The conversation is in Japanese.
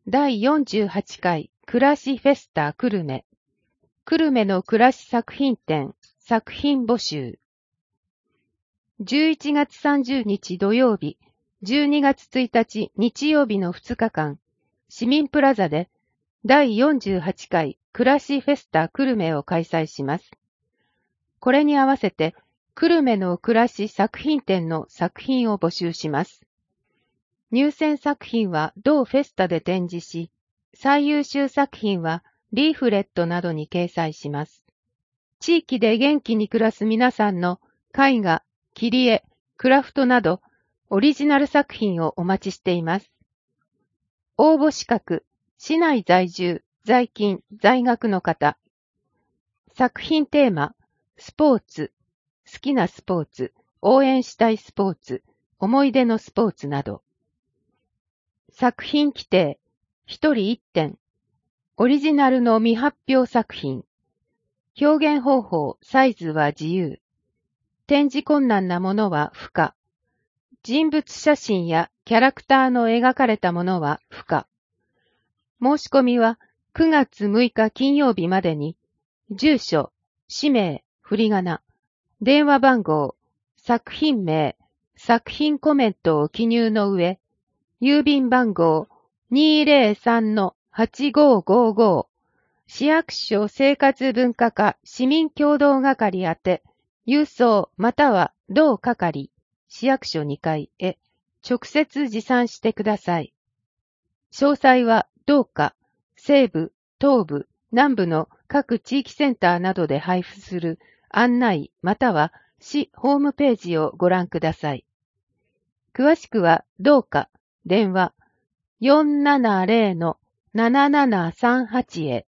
第48回暮らしフェスタ久留米。久留米の暮らし作品展、作品募集。11月30日土曜日、12月1日日曜日の2日間、市民プラザで第48回暮らしフェスタ久留米を開催します。これに合わせて、久留米の暮らし作品展の作品を募集します。入選作品は同フェスタで展示し、最優秀作品はリーフレットなどに掲載します。地域で元気に暮らす皆さんの絵画、切り絵、クラフトなどオリジナル作品をお待ちしています。応募資格、市内在住、在勤、在学の方。作品テーマ、スポーツ、好きなスポーツ、応援したいスポーツ、思い出のスポーツなど。作品規定、一人一点。オリジナルの未発表作品。表現方法、サイズは自由。展示困難なものは不可。人物写真やキャラクターの描かれたものは不可。申し込みは9月6日金曜日までに、住所、氏名、振り仮名、電話番号、作品名、作品コメントを記入の上、郵便番号 203-8555 市役所生活文化課市民協同係宛て郵送または同係市役所2階へ直接持参してください。詳細は同課西部、東部、南部の各地域センターなどで配布する案内または市ホームページをご覧ください。詳しくは同課電話 470-7738 へ